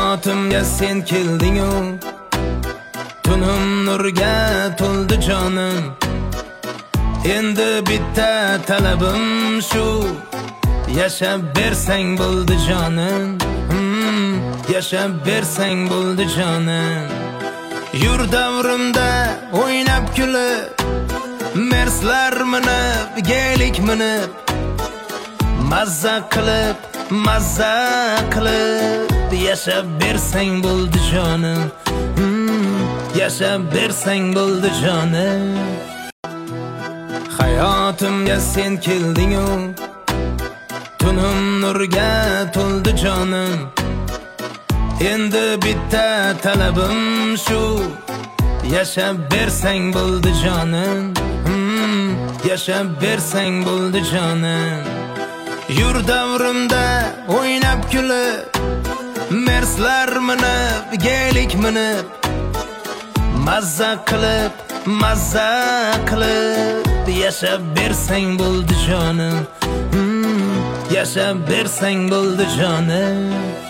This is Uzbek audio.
Hayotimga sen kelding-u, tunum nurga to'ldi jonim. Endi bitta talabim shu, yashab bersang bo'ldi jonim. Yashab bersang bo'ldi jonim. Yur davrimda o'ynab kulib, merslar minib, gelik minib, mazza qilib yashab bersang bo'ldi jonim. Yashab bersang bo'ldi jonim. Hayotimga sen kelding-u, tunum nurga to'ldi jonim. Endi bitta talabim shu, yashab bersang bo'ldi jonim. Yashab bersang bo'ldi jonim. Yur davrimda o'ynab kulib, merslar minib, gelik minib, mazza qilib yashab bersang bo'ldi jonim. Yashab bersang bo'ldi jonim.